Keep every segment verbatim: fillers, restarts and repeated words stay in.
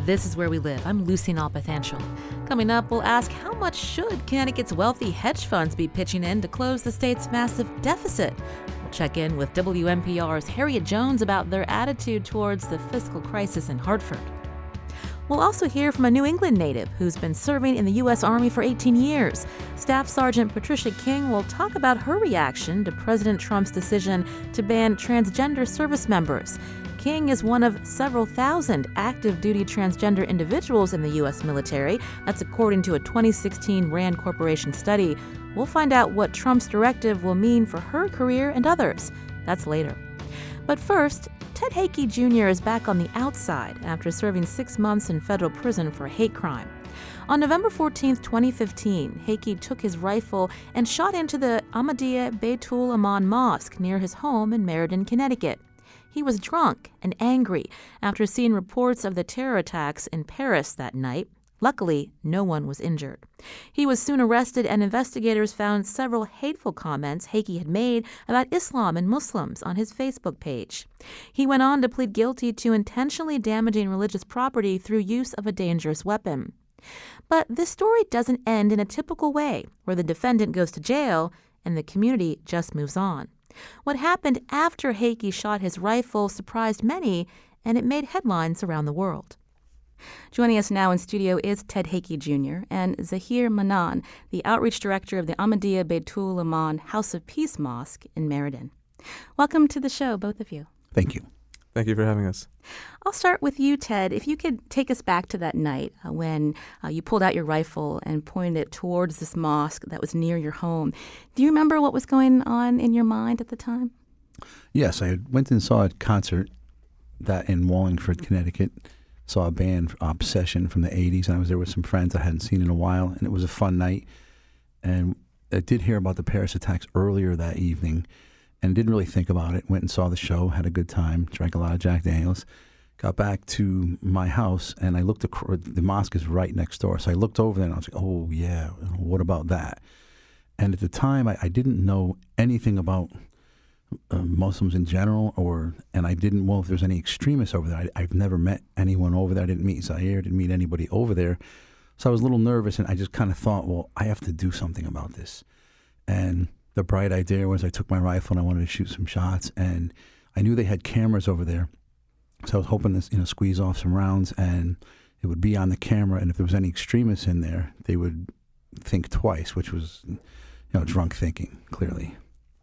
This is Where We Live. I'm Lucy Nalpathanchel. Coming up, we'll ask how much should Connecticut's wealthy hedge funds be pitching in to close the state's massive deficit? We'll check in with W N P R's Harriet Jones about their attitude towards the fiscal crisis in Hartford. We'll also hear from a New England native who's been serving in the U S Army for eighteen years. Staff Sergeant Patricia King will talk about her reaction to President Trump's decision to ban transgender service members. King is one of several thousand active-duty transgender individuals in the U S military. That's according to a twenty sixteen RAND Corporation study. We'll find out what Trump's directive will mean for her career and others. That's later. But first, Ted Haakey Junior is back on the outside after serving six months in federal prison for a hate crime. On November fourteenth, twenty fifteen, Haakey took his rifle and shot into the Ahmadiyya Baitul Aman Mosque near his home in Meriden, Connecticut. He was drunk and angry after seeing reports of the terror attacks in Paris that night. Luckily, no one was injured. He was soon arrested, and investigators found several hateful comments Haakey had made about Islam and Muslims on his Facebook page. He went on to plead guilty to intentionally damaging religious property through use of a dangerous weapon. But this story doesn't end in a typical way, where the defendant goes to jail and the community just moves on. What happened after Haakey shot his rifle surprised many, and it made headlines around the world. Joining us now in studio is Ted Haakey Junior and Zahir Manan, the outreach director of the Ahmadiyya Baitul Aman House of Peace Mosque in Meriden. Welcome to the show, both of you. Thank you. Thank you for having us. I'll start with you, Ted. If you could take us back to that night uh, when uh, you pulled out your rifle and pointed it towards this mosque that was near your home. Do you remember what was going on in your mind at the time? Yes, I went and saw a concert that in Wallingford, Connecticut. Saw a band, Obsession, from the eighties, and I was there with some friends I hadn't seen in a while, and it was a fun night. And I did hear about the Paris attacks earlier that evening and didn't really think about it. Went and saw the show, had a good time, drank a lot of Jack Daniels. Got back to my house, and I looked across, the mosque is right next door, so I looked over there, and I was like, oh, yeah, what about that? And at the time, I, I didn't know anything about Uh, Muslims in general, or and I didn't know if there's any extremists over there. I, I've never met anyone over there. I didn't meet Zahir, didn't meet anybody over there. So I was a little nervous, and I just kind of thought, well, I have to do something about this. And the bright idea was I took my rifle and I wanted to shoot some shots, and I knew they had cameras over there. So I was hoping to, you know, squeeze off some rounds, and it would be on the camera, and if there was any extremists in there, they would think twice, which was, you know, drunk thinking, clearly.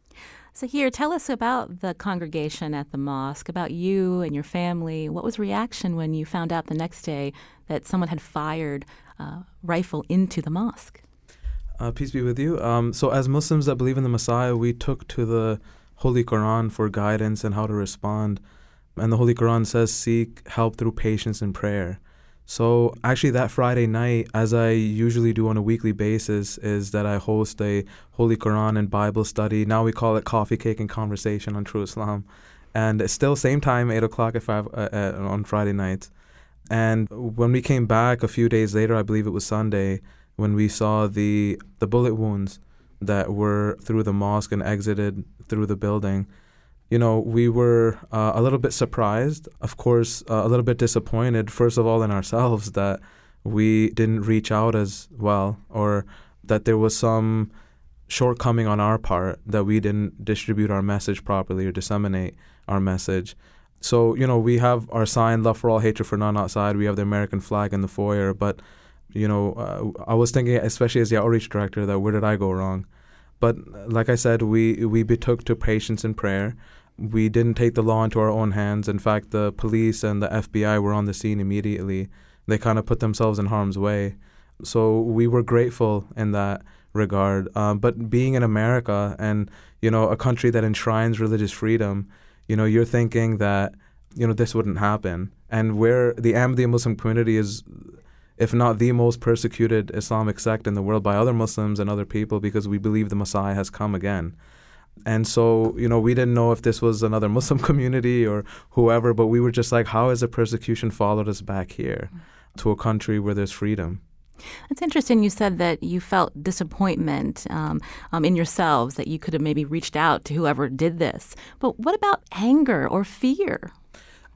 So here, tell us about the congregation at the mosque, about you and your family. What was reaction when you found out the next day that someone had fired a rifle into the mosque? Uh, peace be with you. Um, so as Muslims that believe in the Messiah, we took to the Holy Quran for guidance and how to respond. And the Holy Quran says, seek help through patience and prayer. So actually that Friday night, as I usually do on a weekly basis, is that I host a Holy Quran and Bible study. Now we call it Coffee, Cake, and Conversation on True Islam. And it's still same time, eight o'clock at five, uh, uh, on Friday nights. And when we came back a few days later, I believe it was Sunday, when we saw the the bullet wounds that were through the mosque and exited through the building, you know, we were uh, a little bit surprised, of course, uh, a little bit disappointed, first of all, in ourselves that we didn't reach out as well, or that there was some shortcoming on our part, that we didn't distribute our message properly or disseminate our message. So, you know, we have our sign, love for all, hatred for none, outside. We have the American flag in the foyer. But, you know, uh, I was thinking, especially as the outreach director, that where did I go wrong? But like I said, we, we betook to patience and prayer. We didn't take the law into our own hands. In fact, the police and the F B I were on the scene immediately. They kind of put themselves in harm's way. So we were grateful in that regard. Um, but being in America and, you know, a country that enshrines religious freedom, you know, you're thinking that, you know, this wouldn't happen. And where the Ahmadiyya Muslim community is, if not the most persecuted Islamic sect in the world by other Muslims and other people, because we believe the Messiah has come again. And so, you know, we didn't know if this was another Muslim community or whoever, but we were just like, how has the persecution followed us back here to a country where there's freedom? It's interesting you said that you felt disappointment um, um, in yourselves, that you could have maybe reached out to whoever did this. But what about anger or fear?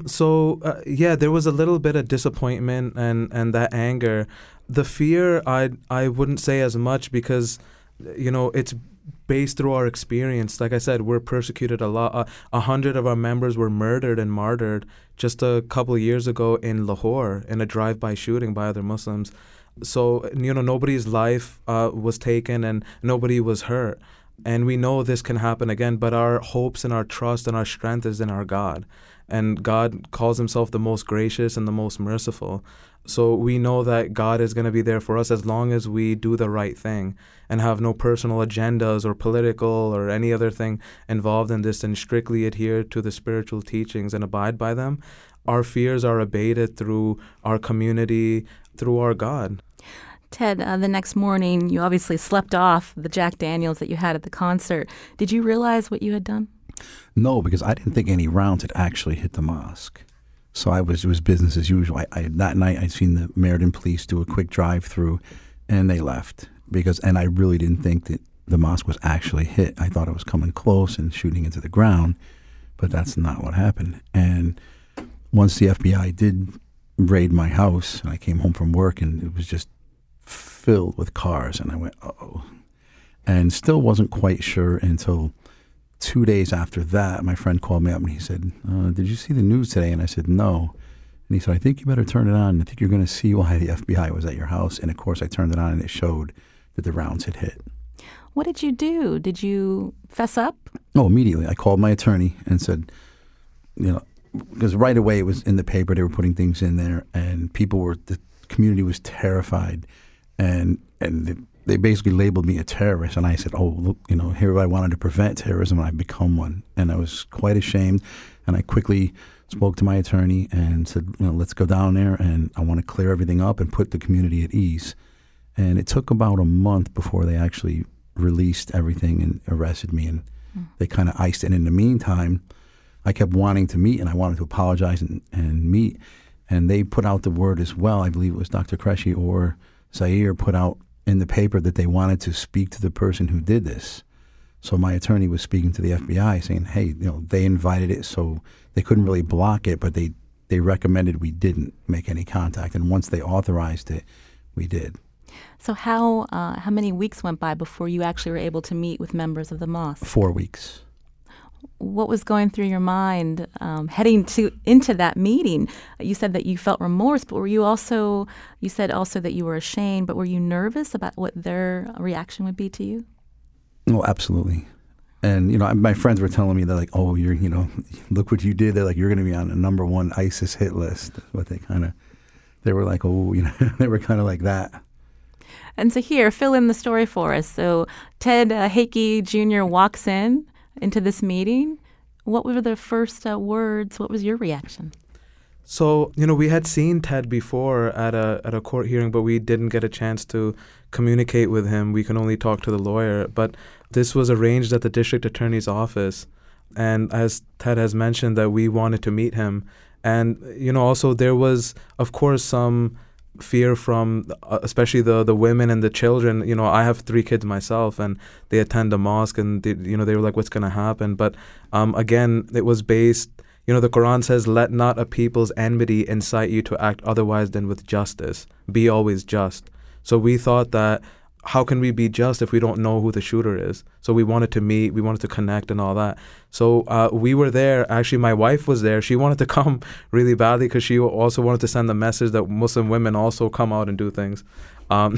So, uh, yeah, there was a little bit of disappointment and, and that anger. The fear, I I wouldn't say as much because, you know, it's based through our experience. Like I said, we're persecuted a lot. Uh, a hundred of our members were murdered and martyred just a couple of years ago in Lahore in a drive-by shooting by other Muslims. So, you know, nobody's life uh, was taken and nobody was hurt. And we know this can happen again, but our hopes and our trust and our strength is in our God. And God calls himself the most gracious and the most merciful. So we know that God is going to be there for us as long as we do the right thing and have no personal agendas or political or any other thing involved in this, and strictly adhere to the spiritual teachings and abide by them. Our fears are abated through our community, through our God. Ted, uh, the next morning, you obviously slept off the Jack Daniels that you had at the concert. Did you realize what you had done? No, because I didn't think any rounds had actually hit the mosque. So I was it was business as usual. I, I that night I'd seen the Meriden police do a quick drive-through, and they left because and I really didn't think that the mosque was actually hit. I thought it was coming close and shooting into the ground, but that's not what happened. And once the F B I did raid my house, and I came home from work, and it was just filled with cars, and I went, uh-oh. And still wasn't quite sure until two days after that, my friend called me up and he said, uh, did you see the news today? And I said, no. And he said, I think you better turn it on. I think you're going to see why the F B I was at your house. And of course, I turned it on and it showed that the rounds had hit. What did you do? Did you fess up? Oh, immediately. I called my attorney and said, you know, because right away it was in the paper, they were putting things in there, and people were, the community was terrified. And, and the, they basically labeled me a terrorist, and I said, oh, look, you know, here I wanted to prevent terrorism, and I've become one. And I was quite ashamed, and I quickly spoke to my attorney and said, you know, let's go down there, and I want to clear everything up and put the community at ease. And it took about a month before they actually released everything and arrested me, and mm. they kind of iced it. In the meantime, I kept wanting to meet, and I wanted to apologize and, and meet, and they put out the word as well. I believe it was Doctor Qureshi or Zaire put out in the paper that they wanted to speak to the person who did this. So my attorney was speaking to the F B I saying, hey, you know, they invited it, so they couldn't really block it, but they, they recommended we didn't make any contact. And once they authorized it, we did. So how uh, how many weeks went by before you actually were able to meet with members of the mosque? Four weeks. What was going through your mind um, heading to into that meeting? You said that you felt remorse, but were you also, you said also that you were ashamed, but were you nervous about what their reaction would be to you? Oh, absolutely. And, you know, my friends were telling me, they're like, oh, you're, you know, look what you did. They're like, you're going to be on a number one ISIS hit list. That's what they kind of, they were like, oh, you know, they were kind of like that. And so here, fill in the story for us. So Ted uh, Hakey Junior walks in into this meeting. What were the first uh, words? What was your reaction? So, you know, we had seen Ted before at a at a court hearing, but we didn't get a chance to communicate with him. We can only talk to the lawyer. But this was arranged at the district attorney's office. And as Ted has mentioned, that we wanted to meet him. And, you know, also there was, of course, some fear from uh, especially the the women and the children. You know, I have three kids myself, and they attend a mosque, and they, you know, they were like, what's going to happen? But um, again, it was based, you know, the Quran says, let not a people's enmity incite you to act otherwise than with justice. Be always just. So we thought that, how can we be just if we don't know who the shooter is? So we wanted to meet, we wanted to connect and all that. So uh, we were there. Actually, my wife was there. She wanted to come really badly because she also wanted to send the message that Muslim women also come out and do things. Um,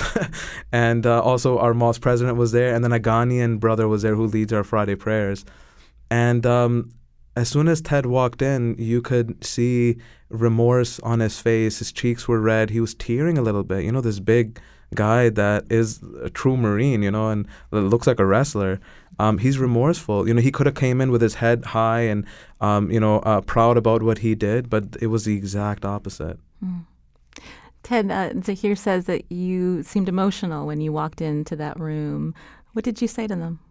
and uh, also our mosque president was there. And then a Ghanaian brother was there who leads our Friday prayers. And um, as soon as Ted walked in, you could see remorse on his face. His cheeks were red. He was tearing a little bit. You know, this big guy that is a true Marine, you know, and looks like a wrestler. Um, he's remorseful. You know, he could have came in with his head high and, um, you know, uh, proud about what he did, but it was the exact opposite. Mm. Ted, uh, Zahir says that you seemed emotional when you walked into that room. What did you say to them?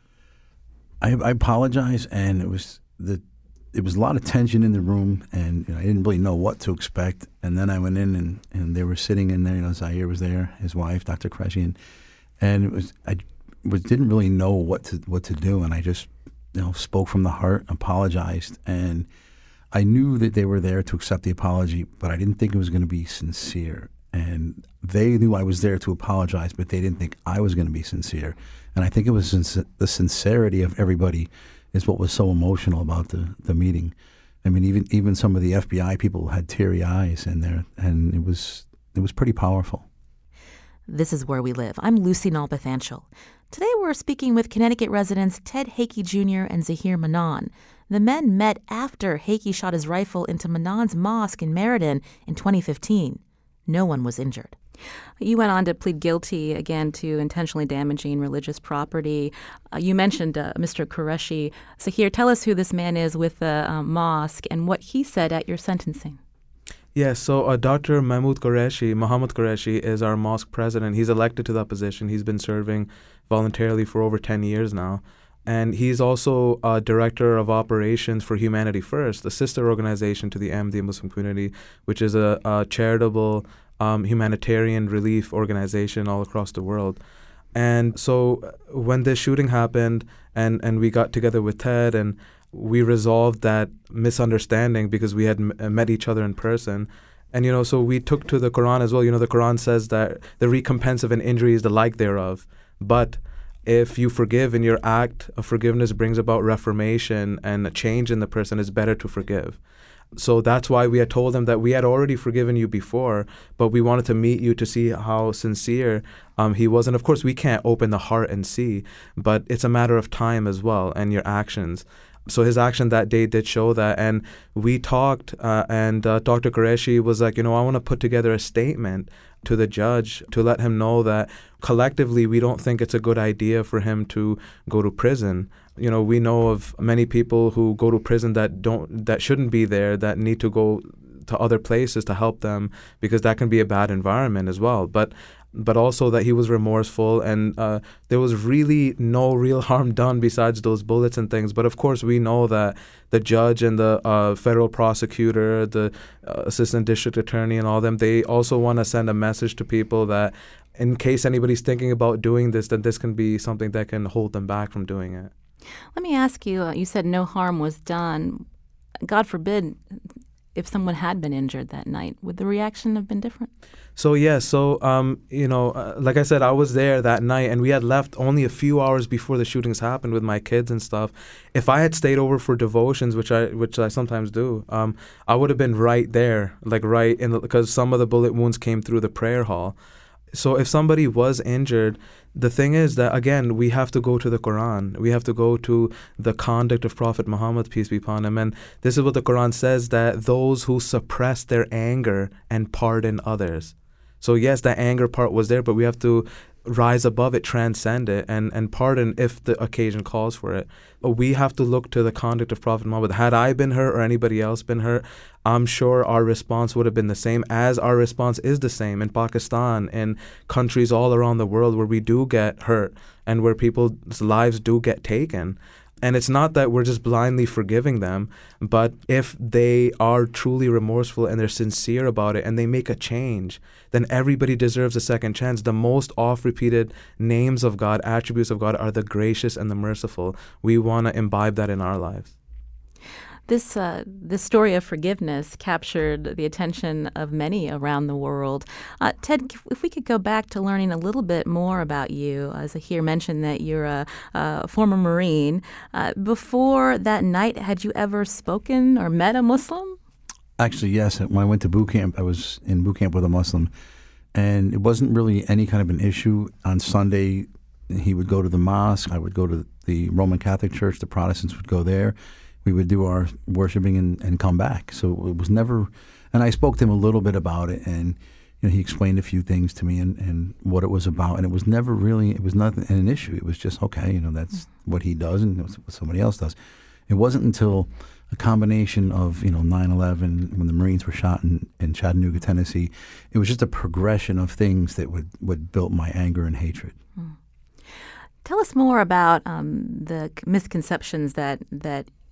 I, I apologize, and it was the it was a lot of tension in the room, and you know, I didn't really know what to expect. And then I went in, and, and they were sitting in there. You know, Zaire was there, his wife, Doctor Qureshi, and, and it was I was didn't really know what to what to do, and I just you know spoke from the heart, apologized, and I knew that they were there to accept the apology, but I didn't think it was going to be sincere. And they knew I was there to apologize, but they didn't think I was going to be sincere. And I think it was sinc- the sincerity of everybody is what was so emotional about the, the meeting. I mean, even even some of the F B I people had teary eyes in there, and it was it was pretty powerful. This is Where We Live. I'm Lucy Nalpathanchil. Today we're speaking with Connecticut residents Ted Hakey Junior and Zahir Manan. The men met after Hakey shot his rifle into Manan's mosque in Meriden in twenty fifteen. No one was injured. You went on to plead guilty again to intentionally damaging religious property. Uh, you mentioned uh, Mister Qureshi. Zahir, tell us who this man is with the uh, mosque and what he said at your sentencing. Yes, yeah, so uh, Doctor Mahmoud Qureshi, Muhammad Qureshi, is our mosque president. He's elected to that position. He's been serving voluntarily for over ten years now. And he's also uh, director of operations for Humanity First, a sister organization to the Ahmadiyya Muslim community, which is a, a charitable um, humanitarian relief organization all across the world. And so when this shooting happened and, and we got together with Ted and we resolved that misunderstanding because we had m- met each other in person. And, you know, so we took to the Quran as well. You know, the Quran says that the recompense of an injury is the like thereof. But if you forgive and your act of forgiveness brings about reformation and a change in the person, it's better to forgive. So that's why we had told them that we had already forgiven you before, but we wanted to meet you to see how sincere um, he was. And of course, we can't open the heart and see, but it's a matter of time as well and your actions. So his action that day did show that. And we talked uh, and uh, Doctor Qureshi was like, you know, I want to put together a statement to the judge to let him know that collectively we don't think it's a good idea for him to go to prison. You know, we know of many people who go to prison that don't, that shouldn't be there, that need to go to other places to help them because that can be a bad environment as well. But but also that he was remorseful and uh, there was really no real harm done besides those bullets and things. But of course, we know that the judge and the uh, federal prosecutor, the uh, assistant district attorney and all them, they also want to send a message to people that in case anybody's thinking about doing this, that this can be something that can hold them back from doing it. Let me ask you, uh, you said no harm was done. God forbid, if someone had been injured that night, would the reaction have been different? So, yeah, so, um, you know, uh, like I said, I was there that night and we had left only a few hours before the shootings happened with my kids and stuff. If I had stayed over for devotions, which I which I sometimes do, um, I would have been right there, like right in the, because some of the bullet wounds came through the prayer hall. So if somebody was injured, the thing is that, again, we have to go to the Quran. We have to go to the conduct of Prophet Muhammad, peace be upon him. And this is what the Quran says, that those who suppress their anger and pardon others. So yes, that anger part was there, but we have to rise above it, transcend it, and, and pardon if the occasion calls for it. But we have to look to the conduct of Prophet Muhammad. Had I been hurt or anybody else been hurt, I'm sure our response would have been the same, as our response is the same in Pakistan and countries all around the world where we do get hurt and where people's lives do get taken. And it's not that we're just blindly forgiving them, but if they are truly remorseful and they're sincere about it and they make a change, then everybody deserves a second chance. The most oft-repeated names of God, attributes of God, are the gracious and the merciful. We want to imbibe that in our lives. This uh, this story of forgiveness captured the attention of many around the world. Uh, Ted, if we could go back to learning a little bit more about you, as Zahir mentioned that you're a, a former Marine. Uh, before that night, had you ever spoken or met a Muslim? Actually, yes. When I went to boot camp, I was in boot camp with a Muslim, and it wasn't really any kind of an issue. On Sunday, he would go to the mosque. I would go to the Roman Catholic Church. The Protestants would go there. We would do our worshiping and, and come back. So it was never, and I spoke to him a little bit about it, and you know, he explained a few things to me and, and what it was about, and it was never really, it was nothing an issue. It was just, okay, you know, that's what he does and what somebody else does. It wasn't until a combination of, you know, nine eleven, when the Marines were shot in, in Chattanooga, Tennessee, it was just a progression of things that would, would build my anger and hatred. Mm. Tell us more about um, the misconceptions that that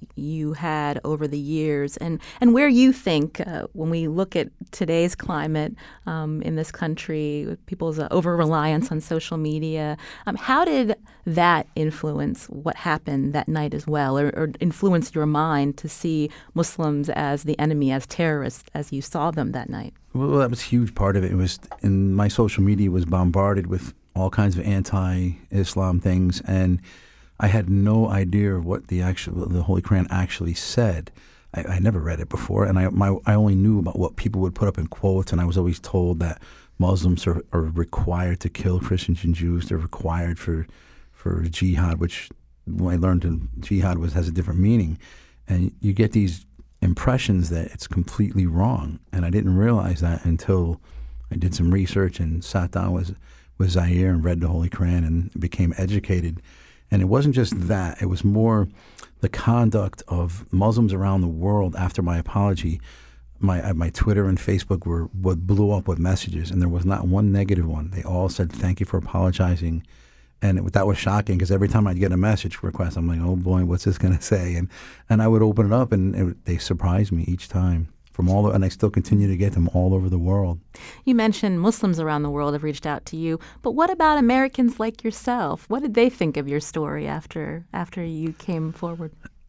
you had over the years, and, and where you think, uh, when we look at today's climate um, in this country, with people's uh, over-reliance on social media, um, how did that influence what happened that night as well, or, or influence your mind to see Muslims as the enemy, as terrorists, as you saw them that night? Well, that was a huge part of it. It was, and my social media was bombarded with all kinds of anti-Islam things, and I had no idea what the actual the Holy Quran actually said. I, I never read it before, and I my I only knew about what people would put up in quotes, and I was always told that Muslims are, are required to kill Christians and Jews. They're required for for jihad, which when I learned that jihad was has a different meaning, and you get these impressions that it's completely wrong, and I didn't realize that until I did some research and sat down with with Zaire and read the Holy Quran and became educated. And it wasn't just that; it was more the conduct of Muslims around the world after my apology. My my Twitter and Facebook were what blew up with messages, and there was not one negative one. They all said, "Thank you for apologizing." And it, that was shocking because every time I'd get a message request, I'm like, "Oh boy, what's this going to say?" And and I would open it up, and it, they surprised me each time. From all, and I still continue to get them all over the world. You mentioned Muslims around the world have reached out to you, but what about Americans like yourself? What did they think of your story after after you came forward?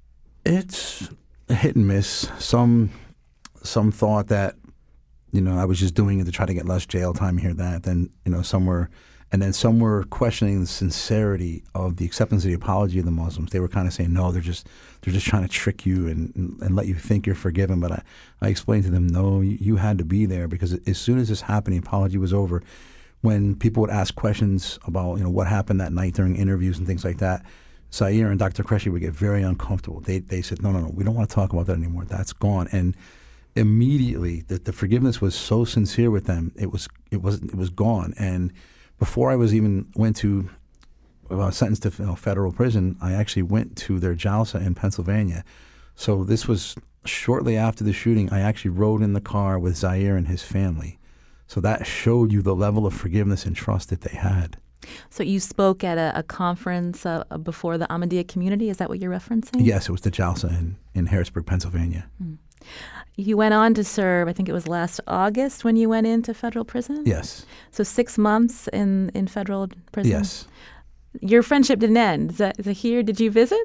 It's a hit and miss. Some some thought that, you know, I was just doing it to try to get less jail time here, that. Then, you know, some were, and then some were questioning the sincerity of the acceptance of the apology of the Muslims. They were kind of saying, no, they're just they're just trying to trick you and and let you think you're forgiven. But I, I explained to them, no, you, you had to be there, because as soon as this happened, the apology was over. When people would ask questions about, you know, what happened that night during interviews and things like that, Zaire and Doctor Qureshi would get very uncomfortable. They they said, no, no, no, we don't want to talk about that anymore. That's gone. And immediately, the, the forgiveness was so sincere with them. It was it was it was gone. And before I was even went to uh, sentenced to you know, federal prison, I actually went to their jalsa in Pennsylvania. So this was shortly after the shooting. I actually rode in the car with Zaire and his family. So that showed you the level of forgiveness and trust that they had. So you spoke at a, a conference uh, before the Ahmadiyya community. Is that what you're referencing? Yes, it was the jalsa in, in Harrisburg, Pennsylvania. Mm. You went on to serve, I think it was last August when you went into federal prison? Yes. So six months in, in federal prison? Yes. Your friendship didn't end. Zahir, did you visit?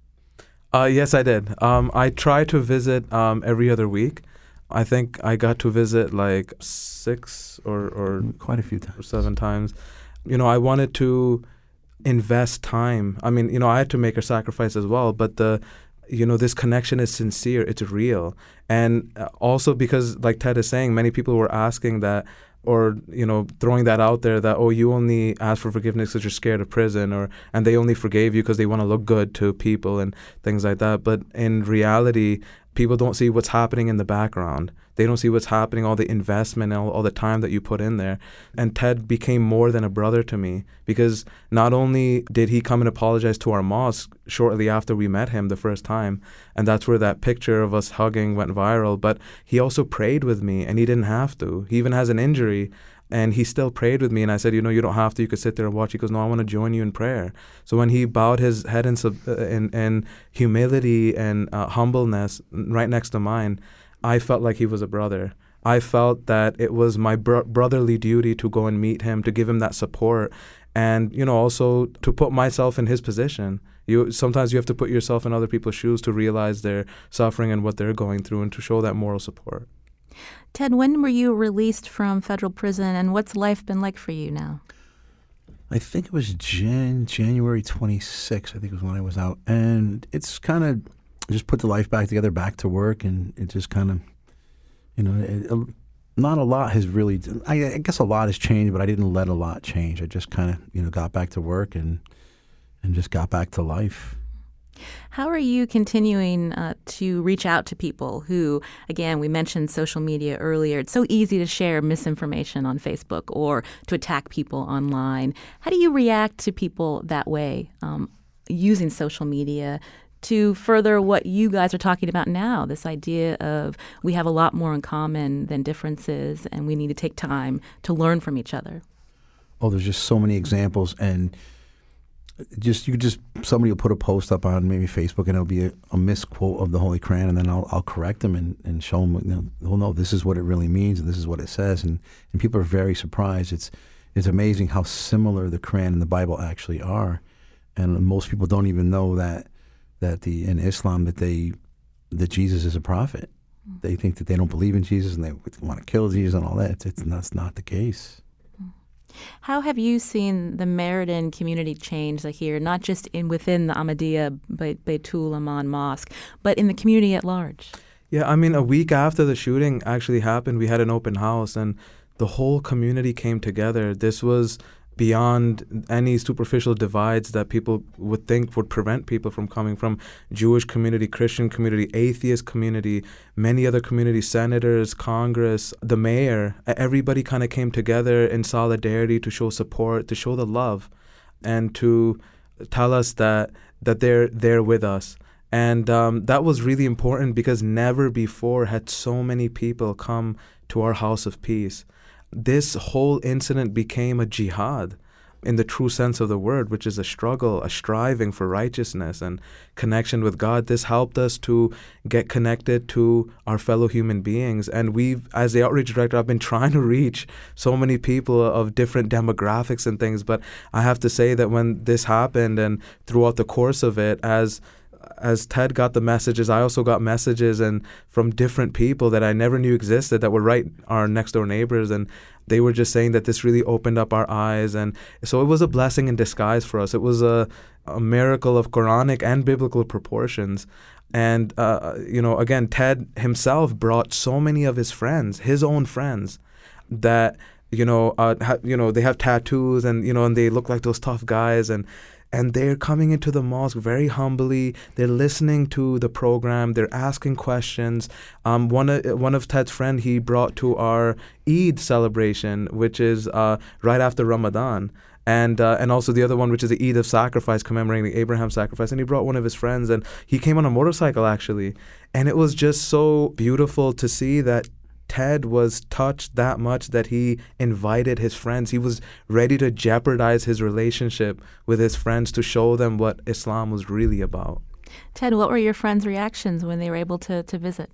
Uh, yes, I did. Um, I try to visit um, every other week. I think I got to visit like six or, or quite a few times. Or seven times. You know, I wanted to invest time. I mean, you know, I had to make a sacrifice as well, but the you know, this connection is sincere, it's real. And also because, like Ted is saying, many people were asking that, or, you know, throwing that out there that, oh, you only ask for forgiveness because you're scared of prison, or and they only forgave you because they want to look good to people and things like that. But in reality, people don't see what's happening in the background. They don't see what's happening, all the investment and all, all the time that you put in there. And Ted became more than a brother to me, because not only did he come and apologize to our mosque shortly after we met him the first time, and that's where that picture of us hugging went viral, but he also prayed with me, and he didn't have to. He even has an injury, and he still prayed with me. And I said, you know, you don't have to. You could sit there and watch. He goes, no, I want to join you in prayer. So when he bowed his head in, sub- uh, in, in humility and uh, humbleness right next to mine, I felt like he was a brother. I felt that it was my bro- brotherly duty to go and meet him, to give him that support, and, you know, also to put myself in his position. You sometimes you have to put yourself in other people's shoes to realize their suffering and what they're going through, and to show that moral support. Ted, when were you released from federal prison, and what's life been like for you now? I think it was Jan- January twenty-sixth, I think was when I was out. And it's kind of just put the life back together, back to work, and it just kind of, you know, it, it, not a lot has really, I, I guess a lot has changed, but I didn't let a lot change. I just kind of, you know, got back to work and and just got back to life. How are you continuing uh, to reach out to people who, again, we mentioned social media earlier. It's so easy to share misinformation on Facebook or to attack people online. How do you react to people that way, um, using social media to further what you guys are talking about now, this idea of we have a lot more in common than differences, and we need to take time to learn from each other? Oh, there's just so many examples. And just you just somebody will put a post up on maybe Facebook, and it'll be a, a misquote of the Holy Quran, and then I'll I'll correct them and, and show them, you know, well, no, this is what it really means, and this is what it says, and, and people are very surprised. It's it's amazing how similar the Quran and the Bible actually are, and most people don't even know that that the in Islam that they that Jesus is a prophet. Mm. They think that they don't believe in Jesus and they want to kill Jesus and all that. It's, it's that's not the case. How have you seen the Meriden community change here, not just in within the Ahmadiyya Baitul Aman Mosque, but in the community at large? Yeah, I mean, a week after the shooting actually happened, we had an open house, and the whole community came together. This was beyond any superficial divides that people would think would prevent people from coming from Jewish community, Christian community, atheist community, many other communities, senators, Congress, the mayor. Everybody kind of came together in solidarity to show support, to show the love, and to tell us that that they're there with us. And um, that was really important because never before had so many people come to our house of peace. This whole incident became a jihad in the true sense of the word, which is a struggle, a striving for righteousness and connection with God. This helped us to get connected to our fellow human beings. And we've, as the outreach director, I've been trying to reach so many people of different demographics and things. But I have to say that when this happened and throughout the course of it, as as Ted got the messages, I also got messages and from different people that I never knew existed that were right our next door neighbors, and they were just saying that this really opened up our eyes. And so it was a blessing in disguise for us. It was a, a miracle of Quranic and biblical proportions. And, uh, you know, again, Ted himself brought so many of his friends, his own friends, that, you know, uh, ha- you know, they have tattoos and, you know, and they look like those tough guys. And And they're coming into the mosque very humbly. They're listening to the program. They're asking questions. Um, one, uh, one of Ted's friend he brought to our Eid celebration, which is uh, right after Ramadan. And uh, and also the other one, which is the Eid of Sacrifice, commemorating the Abraham sacrifice. And he brought one of his friends, and he came on a motorcycle, actually. And it was just so beautiful to see that Ted was touched that much that he invited his friends. He was ready to jeopardize his relationship with his friends to show them what Islam was really about. Ted, what were your friends' reactions when they were able to, to visit?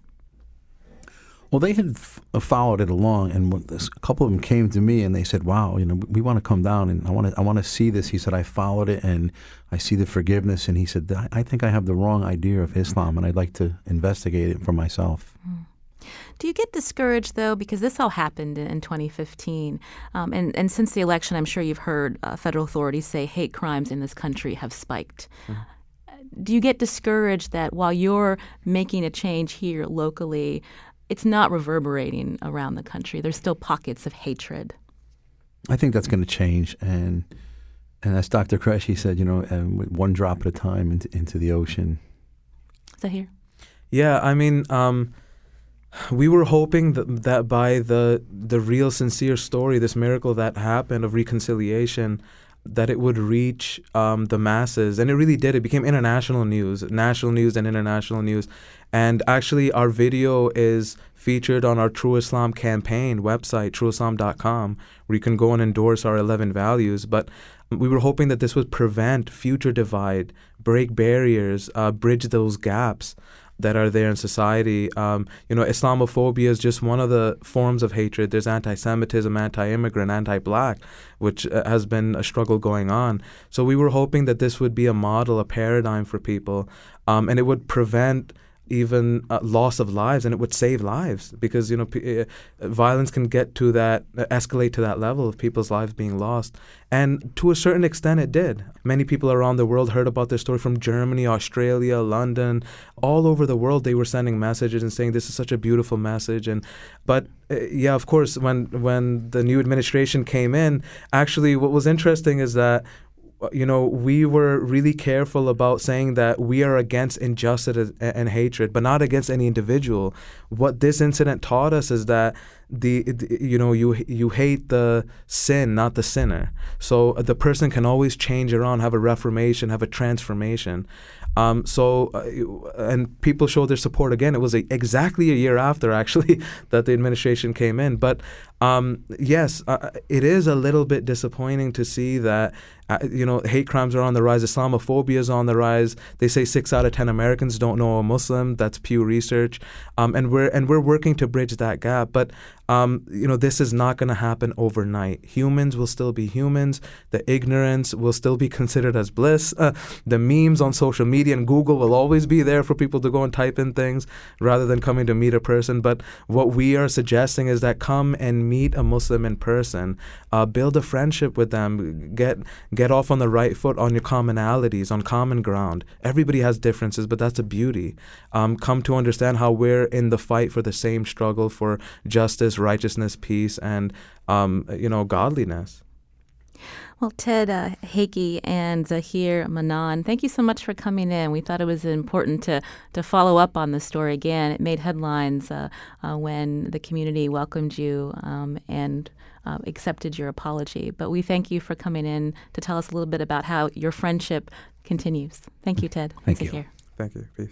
Well, they had f- followed it along, and this, a couple of them came to me and they said, "Wow, you know, we want to come down and I want to, I want to see this." He said, "I followed it and I see the forgiveness." And he said, "I, I think I have the wrong idea of Islam, and I'd like to investigate it for myself." Mm. Do you get discouraged, though, because this all happened in twenty fifteen, um, and, and since the election, I'm sure you've heard uh, federal authorities say hate crimes in this country have spiked. Mm-hmm. Do you get discouraged that while you're making a change here locally, it's not reverberating around the country? There's still pockets of hatred. I think that's going to change, and and as Doctor Qureshi said, you know, um, one drop at a time into, into the ocean. Zahir? Yeah, I mean... Um, We were hoping that, that by the the real sincere story, this miracle that happened of reconciliation, that it would reach um, the masses. And it really did. It became international news, national news and international news. And actually our video is featured on our True Islam campaign website, true islam dot com, where you can go and endorse our eleven values. But we were hoping that this would prevent future divide, break barriers, uh, bridge those gaps that are there in society. Um, you know, Islamophobia is just one of the forms of hatred. There's anti-Semitism, anti-immigrant, anti-black, which uh, has been a struggle going on. So we were hoping that this would be a model, a paradigm for people, um, and it would prevent even uh, loss of lives, and it would save lives, because, you know, p- uh, violence can get to that, uh, escalate to that level of people's lives being lost. And to a certain extent it did. Many people around the world heard about this story from Germany, Australia, London, all over the world. They were sending messages and saying this is such a beautiful message. And but uh, yeah, of course, when when the new administration came in, actually what was interesting is that, you know, we were really careful about saying that we are against injustice and hatred, but not against any individual. What this incident taught us is that the, the you know, you you hate the sin, not the sinner. So the person can always change around, have a reformation, have a transformation. Um, so, uh, and people showed their support again. It was a, exactly a year after, actually, that the administration came in. But um, yes, uh, it is a little bit disappointing to see that Uh, you know, hate crimes are on the rise. Islamophobia is on the rise. They say six out of ten Americans don't know a Muslim. That's Pew Research, um, and we're and we're working to bridge that gap. But um, you know, this is not going to happen overnight. Humans will still be humans. The ignorance will still be considered as bliss. Uh, the memes on social media and Google will always be there for people to go and type in things rather than coming to meet a person. But what we are suggesting is that come and meet a Muslim in person, uh, build a friendship with them, get get off on the right foot on your commonalities, on common ground. Everybody has differences, but that's a beauty. Um, come to understand how we're in the fight for the same struggle for justice, righteousness, peace, and um, you know, godliness. Well, Ted uh, Hakey and Zahir Manan, thank you so much for coming in. We thought it was important to, to follow up on this story again. It made headlines uh, uh, when the community welcomed you um, and uh, accepted your apology. But we thank you for coming in to tell us a little bit about how your friendship continues. Thank you, Ted. Thank you. Zahir. Thank you. Peace.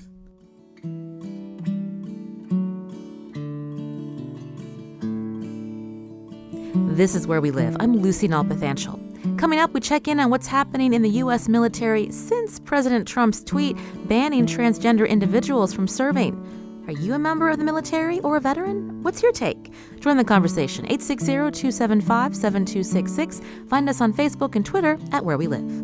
This is Where We Live. I'm Lucy Nalpathanchel. Coming up, we check in on what's happening in the U S military since President Trump's tweet banning transgender individuals from serving. Are you a member of the military or a veteran? What's your take? Join the conversation, eight six zero, two seven five, seven two six six. Find us on Facebook and Twitter at Where We Live.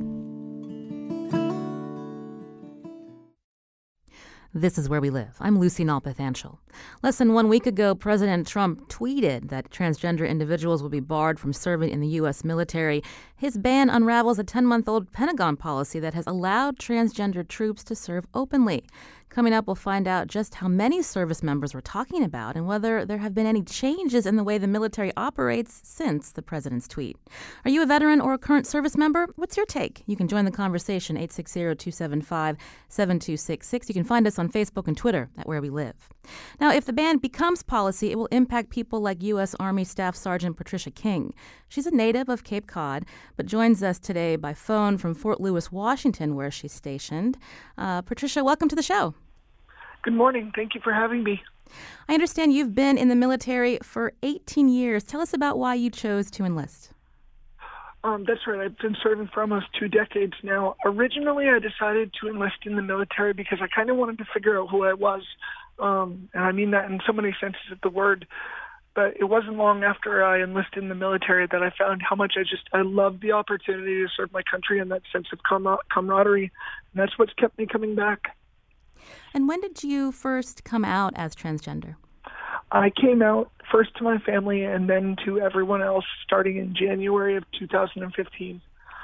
This is Where We Live. I'm Lucy Nalpathanchel. Less than one week ago, President Trump tweeted that transgender individuals will be barred from serving in the U S military. His ban unravels a ten-month-old Pentagon policy that has allowed transgender troops to serve openly. Coming up, we'll find out just how many service members we're talking about and whether there have been any changes in the way the military operates since the president's tweet. Are you a veteran or a current service member? What's your take? You can join the conversation, eight six zero, two seven five, seven two six six. You can find us on Facebook and Twitter at Where We Live. Now, if the ban becomes policy, it will impact people like U S. Army Staff Sergeant Patricia King. She's a native of Cape Cod, but joins us today by phone from Fort Lewis, Washington, where she's stationed. Uh, Patricia, welcome to the show. Good morning. Thank you for having me. I understand you've been in the military for eighteen years. Tell us about why you chose to enlist. Um, that's right. I've been serving for almost two decades now. Originally, I decided to enlist in the military because I kind of wanted to figure out who I was. Um, and I mean that in so many senses of the word. But it wasn't long after I enlisted in the military that I found how much I just, I loved the opportunity to serve my country and that sense of camar- camaraderie. And that's what's kept me coming back. And when did you first come out as transgender? I came out first to my family and then to everyone else starting in January of two thousand fifteen.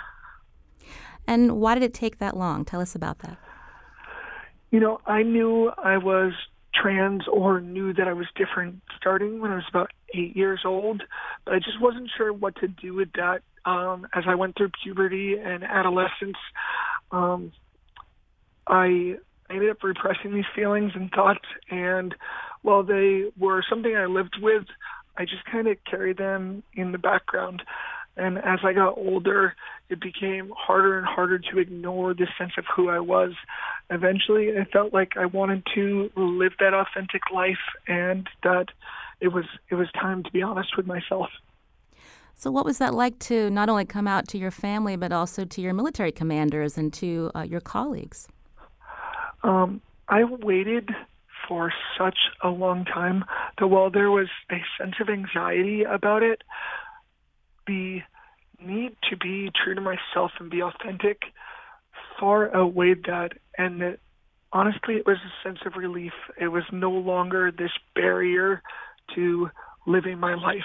And why did it take that long? Tell us about that. You know, I knew I was trans or knew that I was different starting when I was about eight years old, but I just wasn't sure what to do with that. Um, as I went through puberty and adolescence, um, I... I ended up repressing these feelings and thoughts, and while they were something I lived with, I just kind of carried them in the background. And as I got older, it became harder and harder to ignore this sense of who I was. Eventually, I felt like I wanted to live that authentic life, and that it was it was time to be honest with myself. So what was that like to not only come out to your family, but also to your military commanders and to uh, your colleagues? Um, I waited for such a long time that while there was a sense of anxiety about it, the need to be true to myself and be authentic far outweighed that. And that, honestly, it was a sense of relief. It was no longer this barrier to living my life.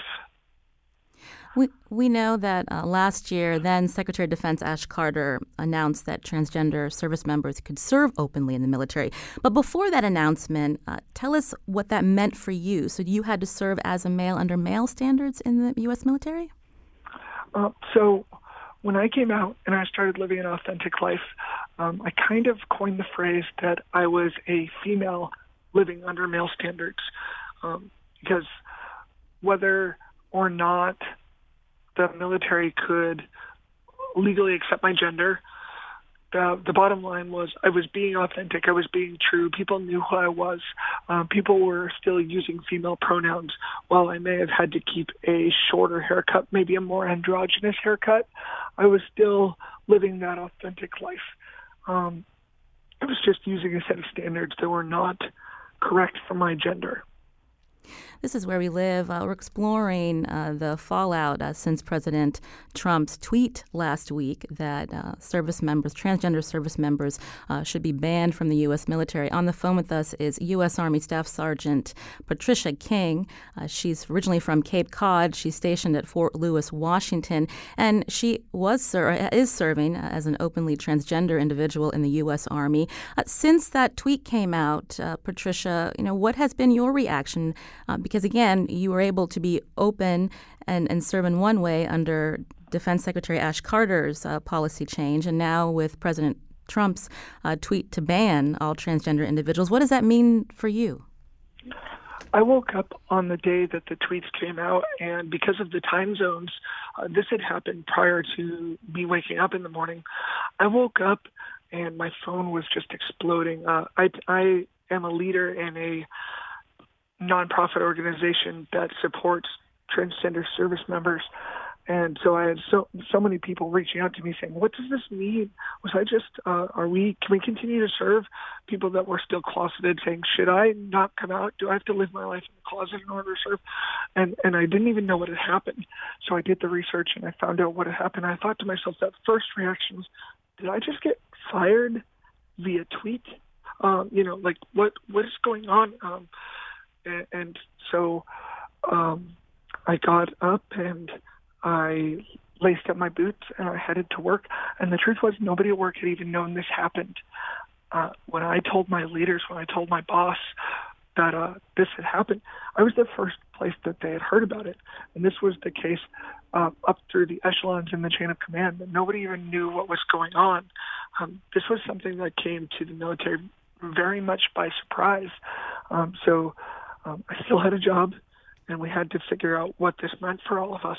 We we know that uh, last year, then Secretary of Defense Ash Carter announced that transgender service members could serve openly in the military. But before that announcement, uh, tell us what that meant for you. So you had to serve as a male under male standards in the U S military? Uh, so when I came out and I started living an authentic life, um, I kind of coined the phrase that I was a female living under male standards. Um, because whether or not the military could legally accept my gender, the, the bottom line was I was being authentic. I was being true. People knew who I was. Um, people were still using female pronouns. While I may have had to keep a shorter haircut, maybe a more androgynous haircut, I was still living that authentic life. Um, I was just using a set of standards that were not correct for my gender. This is Where We Live. Uh, we're exploring uh, the fallout uh, since President Trump's tweet last week that uh, service members, transgender service members, uh, should be banned from the U S military. On the phone with us is U S Army Staff Sergeant Patricia King. Uh, she's originally from Cape Cod. She's stationed at Fort Lewis, Washington, and she was ser- is serving as an openly transgender individual in the U S Army. Uh, since that tweet came out, uh, Patricia, you know, what has been your reaction? Uh, because, again, you were able to be open and, and serve in one way under Defense Secretary Ash Carter's uh, policy change, and now with President Trump's uh, tweet to ban all transgender individuals. What does that mean for you? I woke up on the day that the tweets came out, and because of the time zones, uh, this had happened prior to me waking up in the morning. I woke up, and my phone was just exploding. Uh, I, I am a leader in a nonprofit organization that supports transgender service members. And so I had so so many people reaching out to me saying, what does this mean? Was I just, uh, are we, can we continue to serve? People that were still closeted saying, should I not come out? Do I have to live my life in the closet in order to serve? And and I didn't even know what had happened. So I did the research and I found out what had happened. I thought to myself, that first reaction was, did I just get fired via tweet? Um, you know, like what what is going on? Um, and, and so um, I got up and I laced up my boots and I headed to work. And the truth was, nobody at work had even known this happened. Uh, when I told my leaders, when I told my boss that uh, this had happened, I was the first place that they had heard about it. And this was the case uh, up through the echelons in the chain of command. And nobody even knew what was going on. Um, this was something that came to the military very much by surprise. Um, so um, I still had a job, and we had to figure out what this meant for all of us.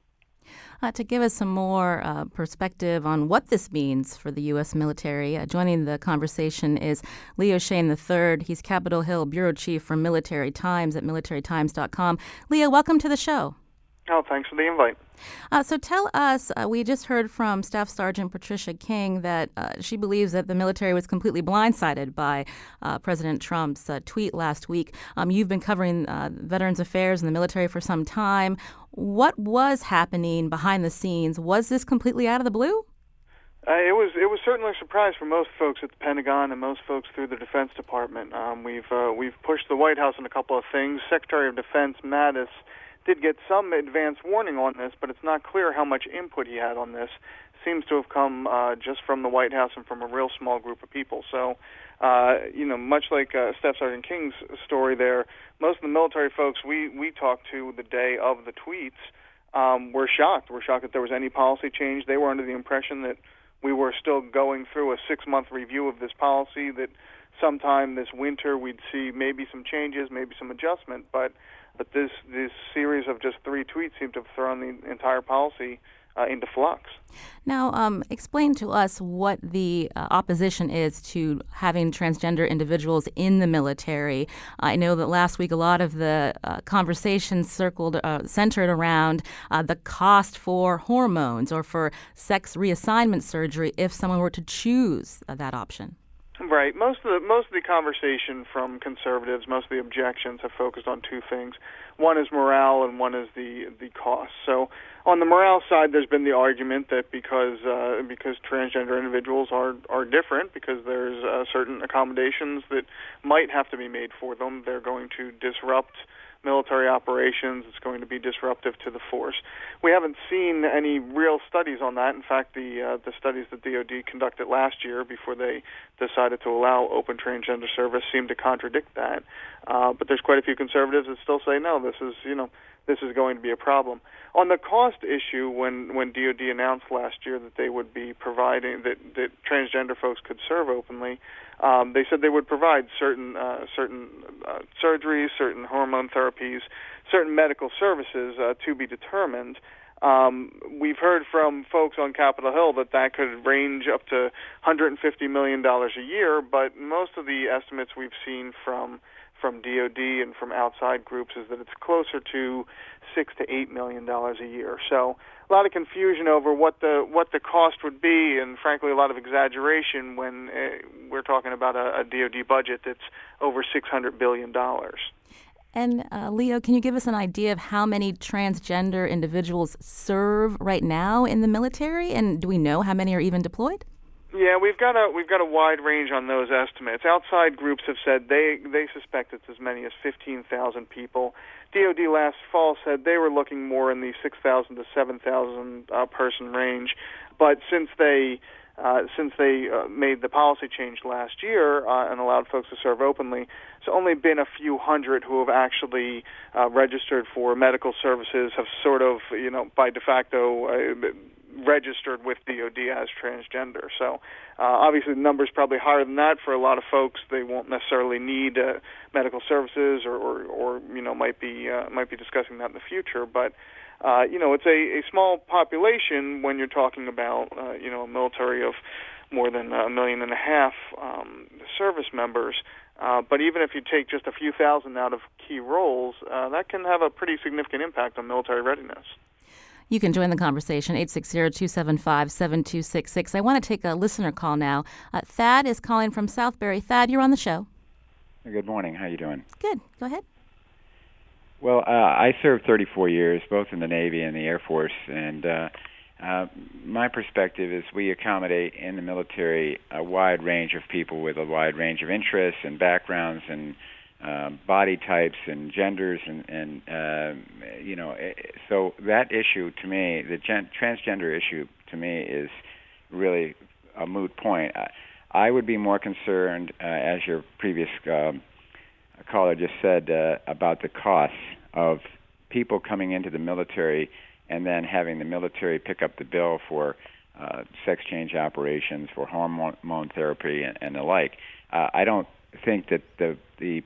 Uh, to give us some more uh, perspective on what this means for the U S military, uh, joining the conversation is Leo Shane the third. He's Capitol Hill Bureau Chief for Military Times at military times dot com. Leo, welcome to the show. Oh, thanks for the invite. Uh, so tell us, uh, we just heard from Staff Sergeant Patricia King that uh, she believes that the military was completely blindsided by uh, President Trump's uh, tweet last week. Um, you've been covering uh, Veterans Affairs in the military for some time. What was happening behind the scenes? Was this completely out of the blue? Uh, it was it was certainly a surprise for most folks at the Pentagon and most folks through the Defense Department. Um, we've uh, we've pushed the White House on a couple of things. Secretary of Defense Mattis did get some advance warning on this, but it's not clear how much input he had on this. Seems to have come uh, just from the White House and from a real small group of people. So, uh, you know, much like uh, Staff Sergeant King's story there, most of the military folks we, we talked to the day of the tweets um, were shocked. Were shocked that there was any policy change. They were under the impression that we were still going through a six-month review of this policy, that sometime this winter we'd see maybe some changes, maybe some adjustment, but But this this series of just three tweets seemed to have thrown the entire policy uh, into flux. Now, um, explain to us what the uh, opposition is to having transgender individuals in the military. I know that last week a lot of the uh, conversations circled, uh, centered around uh, the cost for hormones or for sex reassignment surgery if someone were to choose uh, that option. Right. Most of the most of the conversation from conservatives, most of the objections have focused on two things. One is morale, and one is the the cost. So, on the morale side, there's been the argument that because uh, because transgender individuals are are different, because there's uh, certain accommodations that might have to be made for them, they're going to disrupt military operations. It's going to be disruptive to the force. We haven't seen any real studies on that. In fact, the uh, the studies that D O D conducted last year before they decided to allow open transgender service seem to contradict that. Uh, but there's quite a few conservatives that still say no. This is you know this is going to be a problem. On the cost issue, when when D O D announced last year that they would be providing that that transgender folks could serve openly. Um, they said they would provide certain uh, certain uh, surgeries, certain hormone therapies, certain medical services uh, to be determined. Um, we've heard from folks on Capitol Hill that that could range up to one hundred fifty million dollars a year, but most of the estimates we've seen from from D O D and from outside groups is that it's closer to six to eight million dollars a year. So a lot of confusion over what the what the cost would be, and frankly, a lot of exaggeration when uh, we're talking about a, a D O D budget that's over six hundred billion dollars. And uh, Leo, can you give us an idea of how many transgender individuals serve right now in the military, and do we know how many are even deployed? Yeah, we've got a we've got a wide range on those estimates. Outside groups have said they they suspect it's as many as fifteen thousand people. D O D last fall said they were looking more in the six thousand to seven thousand uh, person range, but since they uh, since they uh, made the policy change last year uh, and allowed folks to serve openly, it's only been a few hundred who have actually uh, registered for medical services, have sort of, you know, by de facto uh, registered with D O D as transgender. So uh, obviously the number's probably higher than that for a lot of folks. They won't necessarily need uh, medical services, or, or, or you know might be uh, might be discussing that in the future. But uh, you know it's a, a small population when you're talking about uh, you know a military of more than a million and a half um, service members. Uh, but even if you take just a few thousand out of key roles, uh, that can have a pretty significant impact on military readiness. You can join the conversation, eight six zero, two seven five, seven two six six. I want to take a listener call now. Uh, Thad is calling from Southbury. Thad, you're on the show. Good morning. How you doing? Good. Go ahead. Well, uh, I served thirty-four years, both in the Navy and the Air Force, and uh, uh, my perspective is we accommodate in the military a wide range of people with a wide range of interests and backgrounds and Uh, body types and genders, and, and uh, you know, so that issue to me, the gen- transgender issue to me is really a moot point. I, I would be more concerned, uh, as your previous um, caller just said, uh, about the costs of people coming into the military and then having the military pick up the bill for uh, sex change operations, for hormone therapy, and, and the like. Uh, I don't think that the the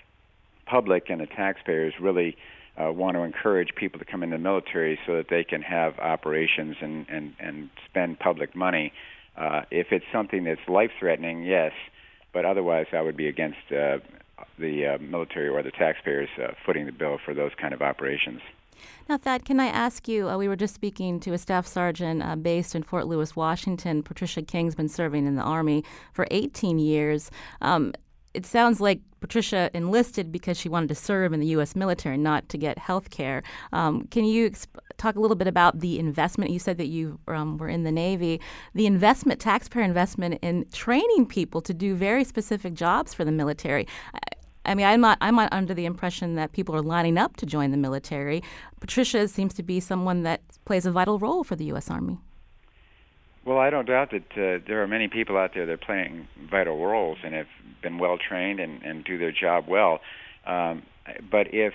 public and the taxpayers really uh, want to encourage people to come in the military so that they can have operations and, and, and spend public money. Uh, if it's something that's life-threatening, yes, but otherwise I would be against uh, the uh, military or the taxpayers uh, footing the bill for those kind of operations. Now, Thad, can I ask you, uh, we were just speaking to a staff sergeant uh, based in Fort Lewis, Washington. Patricia King's been serving in the Army for eighteen years. Um, It sounds like Patricia enlisted because she wanted to serve in the U S military, not to get health care. Um, can you exp- talk a little bit about the investment? You said that you um, were in the Navy. The investment, taxpayer investment in training people to do very specific jobs for the military. I, I mean, I'm not, I'm not under the impression that people are lining up to join the military. Patricia seems to be someone that plays a vital role for the U S Army. Well, I don't doubt that uh, there are many people out there that are playing vital roles and have been well trained and, and do their job well. Um, but if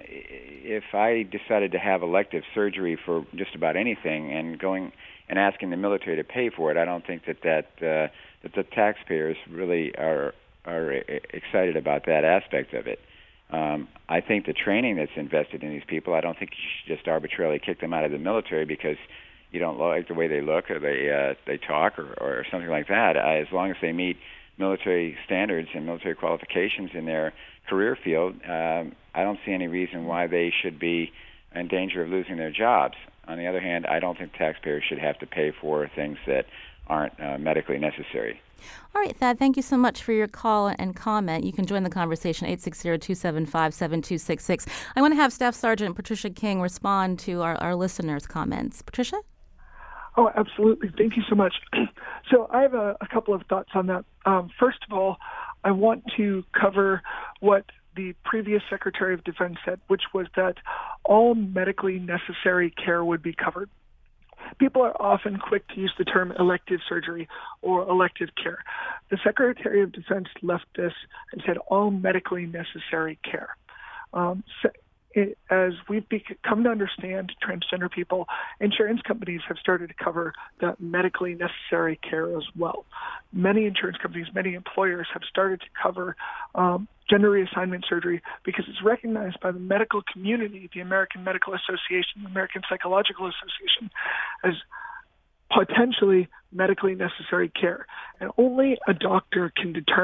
if I decided to have elective surgery for just about anything and going and asking the military to pay for it, I don't think that that uh, that the taxpayers really are are excited about that aspect of it. Um, I think the training that's invested in these people, I don't think you should just arbitrarily kick them out of the military because you don't like the way they look or they uh, they talk or, or something like that. Uh, as long as they meet military standards and military qualifications in their career field, um, I don't see any reason why they should be in danger of losing their jobs. On the other hand, I don't think taxpayers should have to pay for things that aren't uh, medically necessary. All right, Thad, thank you so much for your call and comment. You can join the conversation, eight six zero, two seven five, seven two six six. I want to have Staff Sergeant Patricia King respond to our, our listeners' comments. Patricia? Oh, absolutely. Thank you so much. So I have a, a couple of thoughts on that. Um, first of all, I want to cover what the previous Secretary of Defense said, which was that all medically necessary care would be covered. People are often quick to use the term elective surgery or elective care. The Secretary of Defense left this and said all medically necessary care. Um, so It, as we've come to understand transgender people, insurance companies have started to cover the medically necessary care as well. Many insurance companies, many employers have started to cover um, gender reassignment surgery because it's recognized by the medical community, the American Medical Association, the American Psychological Association, as potentially medically necessary care. And only a doctor can determine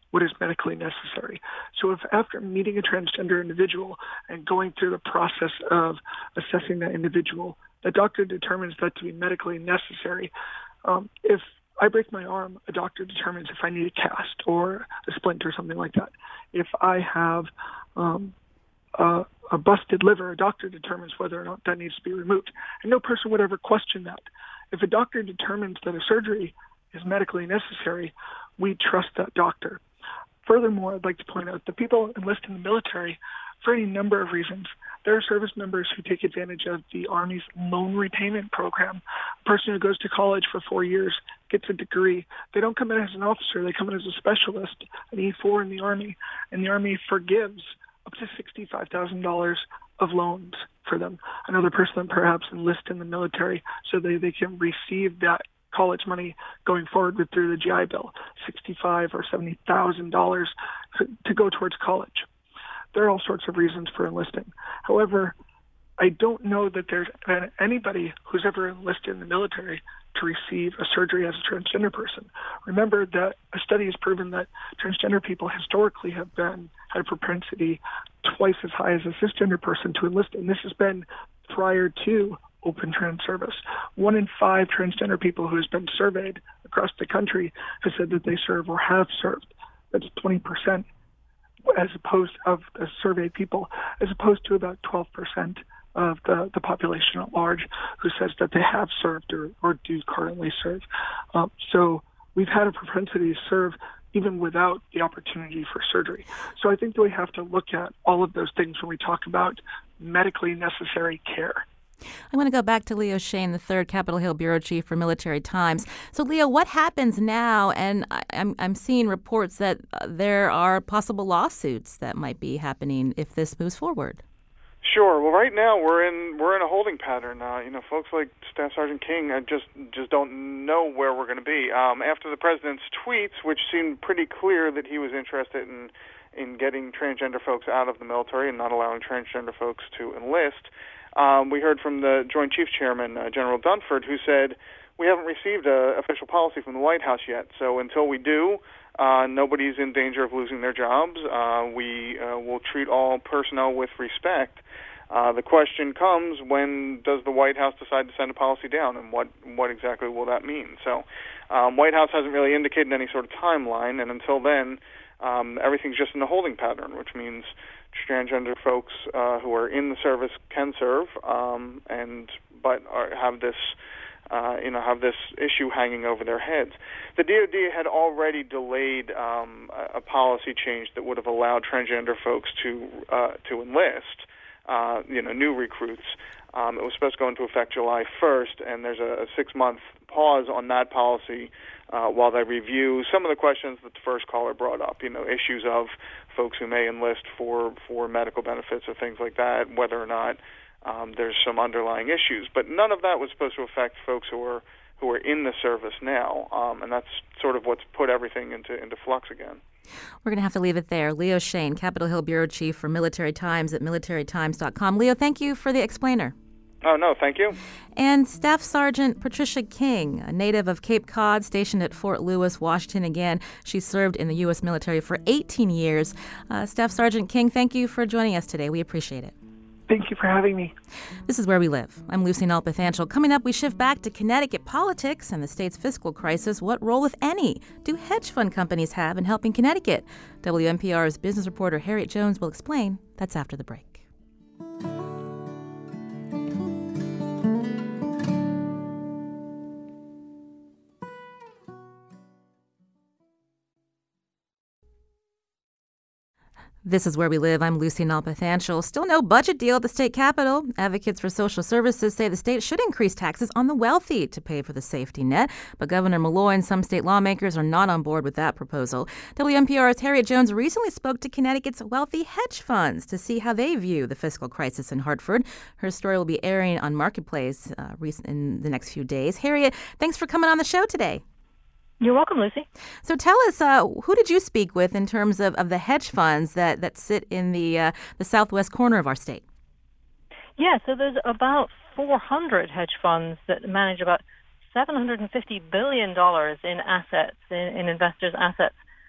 what is medically necessary. So if after meeting a transgender individual and going through the process of assessing that individual, the doctor determines that to be medically necessary, um, if I break my arm, a doctor determines if I need a cast or a splint or something like that. If I have um, a, a busted liver, a doctor determines whether or not that needs to be removed. And no person would ever question that. If a doctor determines that a surgery is medically necessary, we trust that doctor. Furthermore, I'd like to point out that people enlist in the military for any number of reasons. There are service members who take advantage of the Army's loan repayment program. A person who goes to college for four years gets a degree. They don't come in as an officer. They come in as a specialist, an E four in the Army, and the Army forgives up to sixty-five thousand dollars of loans for them. Another person that perhaps enlists in the military so they, they can receive that college money going forward with through the G I Bill, sixty-five thousand dollars or seventy thousand dollars to go towards college. There are all sorts of reasons for enlisting. However, I don't know that there's anybody who's ever enlisted in the military to receive a surgery as a transgender person. Remember that a study has proven that transgender people historically have been had a propensity twice as high as a cisgender person to enlist, and this has been prior to open trans service. One in five transgender people who has been surveyed across the country has said that they serve or have served. That's twenty percent as opposed of the surveyed people, as opposed to about twelve percent of the, the population at large who says that they have served or, or do currently serve. Um, so we've had a propensity to serve even without the opportunity for surgery. So I think that we have to look at all of those things when we talk about medically necessary care. I want to go back to Leo Shane, the third Capitol Hill bureau chief for Military Times. So, Leo, what happens now? And I, I'm I'm seeing reports that uh, there are possible lawsuits that might be happening if this moves forward. Sure. Well, right now we're in we're in a holding pattern. Uh, you know, folks like Staff Sergeant King uh, just just don't know where we're going to be um, after the president's tweets, which seemed pretty clear that he was interested in in getting transgender folks out of the military and not allowing transgender folks to enlist. Um, we heard from the Joint Chiefs Chairman, uh, General Dunford, who said, we haven't received an official policy from the White House yet, so until we do, uh, nobody's in danger of losing their jobs. Uh, we uh, will treat all personnel with respect. Uh, the question comes, when does the White House decide to send a policy down, and what, what exactly will that mean? So um, White House hasn't really indicated any sort of timeline, and until then, um, everything's just in a holding pattern, which means transgender folks uh, who are in the service can serve, um, and but are, have this, uh, you know, have this issue hanging over their heads. The D O D had already delayed um, a, a policy change that would have allowed transgender folks to uh, to enlist, uh, you know, new recruits. Um, it was supposed to go into effect July first, and there's a, a six-month pause on that policy uh, while they review some of the questions that the first caller brought up, you know, issues of folks who may enlist for, for medical benefits or things like that, whether or not um, there's some underlying issues. But none of that was supposed to affect folks who are who are in the service now, um, and that's sort of what's put everything into, into flux again. We're going to have to leave it there. Leo Shane, Capitol Hill bureau chief for Military Times at military times dot com. Leo, thank you for the explainer. Oh, no, thank you. And Staff Sergeant Patricia King, a native of Cape Cod, stationed at Fort Lewis, Washington. Again, she served in the U S military for eighteen years. Uh, Staff Sergeant King, thank you for joining us today. We appreciate it. Thank you for having me. This is Where We Live. I'm Lucy Nalpathanchel. Coming up, we shift back to Connecticut politics and the state's fiscal crisis. What role, if any, do hedge fund companies have in helping Connecticut? W N P R's business reporter Harriet Jones will explain. That's after the break. This is Where We Live. I'm Lucy Nalpathanchel. Still no budget deal at the state capitol. Advocates for social services say the state should increase taxes on the wealthy to pay for the safety net. But Governor Malloy and some state lawmakers are not on board with that proposal. W N P R's Harriet Jones recently spoke to Connecticut's wealthy hedge funds to see how they view the fiscal crisis in Hartford. Her story will be airing on Marketplace uh, in the next few days. Harriet, thanks for coming on the show today. You're welcome, Lucy. So tell us, uh, who did you speak with in terms of, of the hedge funds that, that sit in the uh, the southwest corner of our state? Yeah, so there's about four hundred hedge funds that manage about seven hundred fifty billion dollars in assets, in, in investors' assets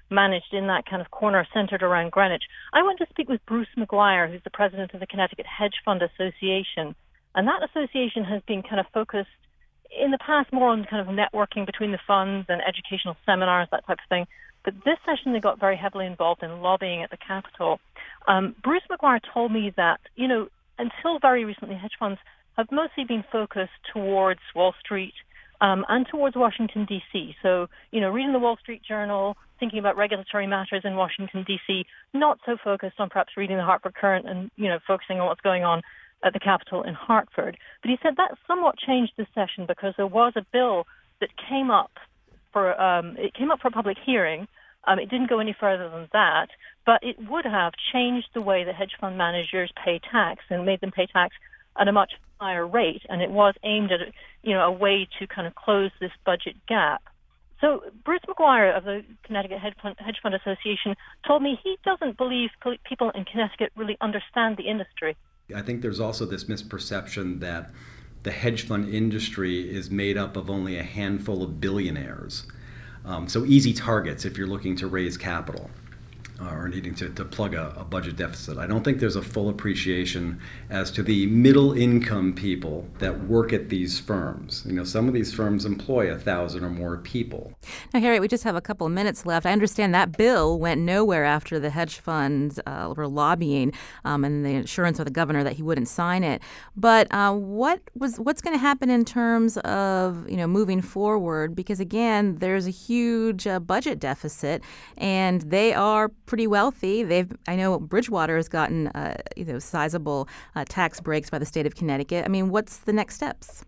managed in that kind of corner centered around Greenwich. I went to speak with Bruce McGuire, who's the president of the Connecticut Hedge Fund Association. And that association has been kind of focused in the past more on kind of networking between the funds and educational seminars, that type of thing. But this session, they got very heavily involved in lobbying at the Capitol. Um, Bruce McGuire told me that, you know, until very recently, hedge funds have mostly been focused towards Wall Street um, and towards Washington, D C. So, you know, reading the Wall Street Journal, thinking about regulatory matters in Washington, D C, not so focused on perhaps reading the Hartford Courant and, you know, focusing on what's going on at the Capitol in Hartford. But he said that somewhat changed this session because there was a bill that came up for um, it came up for public hearing. Um, it didn't go any further than that, but it would have changed the way that hedge fund managers pay tax and made them pay tax at a much higher rate. And it was aimed at, you know, a way to kind of close this budget gap. So Bruce McGuire of the Connecticut Hedge Fund, Hedge Fund Association told me he doesn't believe people in Connecticut really understand the industry. I think there's also this misperception that the hedge fund industry is made up of only a handful of billionaires. Um, so easy targets if you're looking to raise capital uh, or needing to, to plug a, a budget deficit. I don't think there's a full appreciation as to the middle income people that work at these firms. You know, some of these firms employ a thousand or more people. Now, Harriet, we just have a couple of minutes left. I understand that bill went nowhere after the hedge funds uh, were lobbying um, and the assurance of the governor that he wouldn't sign it. But uh, what was what's going to happen in terms of, you know, moving forward? Because again, there's a huge uh, budget deficit, and they are pretty wealthy. They've I know Bridgewater has gotten uh, you know sizable uh, tax breaks by the state of Connecticut. I mean, what's the next steps?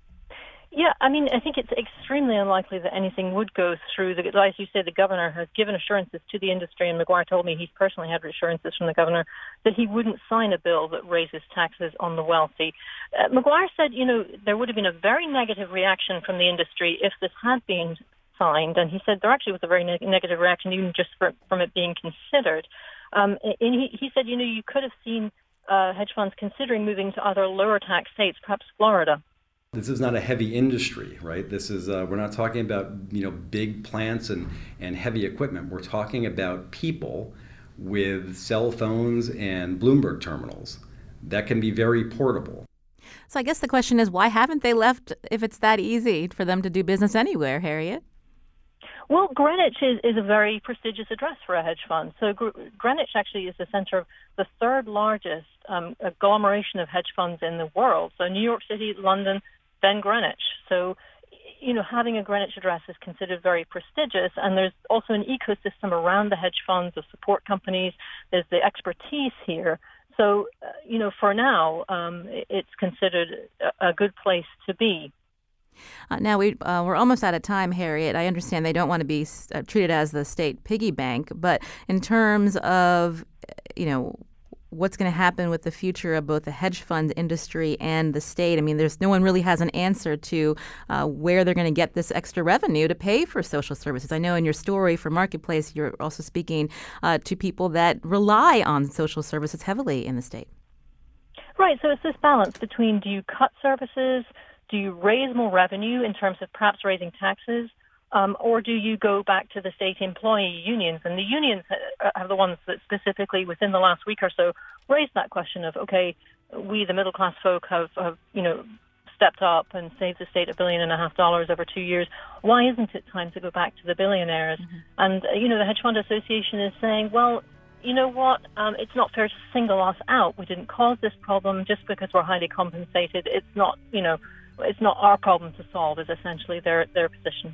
Yeah, I mean, I think it's extremely unlikely that anything would go through. The, as you say, the governor has given assurances to the industry, and McGuire told me he's personally had assurances from the governor that he wouldn't sign a bill that raises taxes on the wealthy. Uh, McGuire said, you know, there would have been a very negative reaction from the industry if this had been signed, and he said there actually was a very ne- negative reaction even just for, from it being considered. Um, and he, he said, you know, you could have seen uh, hedge funds considering moving to other lower tax states, perhaps Florida. This is not a heavy industry, right? This is uh, we're not talking about, you know, big plants and, and heavy equipment. We're talking about people with cell phones and Bloomberg terminals that can be very portable. So I guess the question is, why haven't they left if it's that easy for them to do business anywhere, Harriet? Well, Greenwich is, is a very prestigious address for a hedge fund. So Gr- Greenwich actually is the center of the third largest um, agglomeration of hedge funds in the world. So New York City, London, then Greenwich. So, you know, having a Greenwich address is considered very prestigious. And there's also an ecosystem around the hedge funds of support companies. There's the expertise here. So, uh, you know, for now, um, it's considered a, a good place to be. Uh, now, we, uh, we're almost out of time, Harriet. I understand they don't want to be uh, treated as the state piggy bank, but in terms of, you know, what's going to happen with the future of both the hedge fund industry and the state, I mean, there's no one really has an answer to uh, where they're going to get this extra revenue to pay for social services. I know in your story for Marketplace, you're also speaking uh, to people that rely on social services heavily in the state. Right, so it's this balance between, do you cut services, do you raise more revenue in terms of perhaps raising taxes, um, or do you go back to the state employee unions? And the unions are the ones that specifically within the last week or so raised that question of, okay, we the middle class folk have, have you know, stepped up and saved the state a billion and a half dollars over two years. Why isn't it time to go back to the billionaires? Mm-hmm. And, uh, you know, the Hedge Fund Association is saying, well, you know what, um, it's not fair to single us out. We didn't cause this problem just because we're highly compensated. It's not, you know, it's not our problem to solve, is essentially their their position.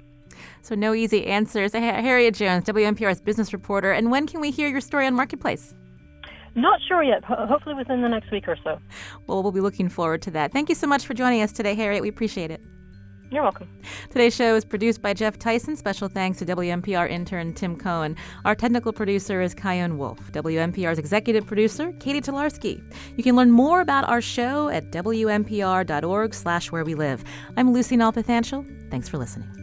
So no easy answers. Harriet Jones, W N P R's business reporter. And when can we hear your story on Marketplace? Not sure yet. Ho- hopefully within the next week or so. Well, we'll be looking forward to that. Thank you so much for joining us today, Harriet. We appreciate it. You're welcome. Today's show is produced by Jeff Tyson. Special thanks to W N P R intern Tim Cohen. Our technical producer is Kyone Wolf. W N P R's executive producer, Katie Tolarski. You can learn more about our show at W N P R dot org slash where we live. I'm Lucy Nalpathanchel. Thanks for listening.